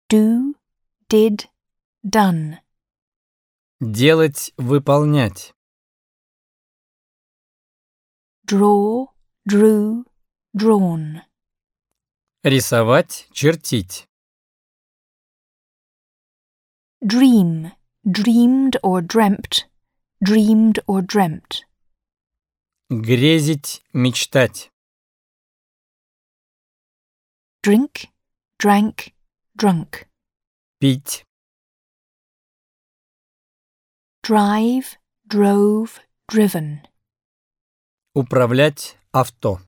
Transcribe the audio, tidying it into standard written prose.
do, did, done. Делать, выполнять. Draw, drew, drawn. Рисовать, чертить. Dream, dreamed or dreamt, dreamed or dreamt. Грезить, мечтать. Drink, drank, drunk. Пить. Drive, drove, driven. Управлять авто.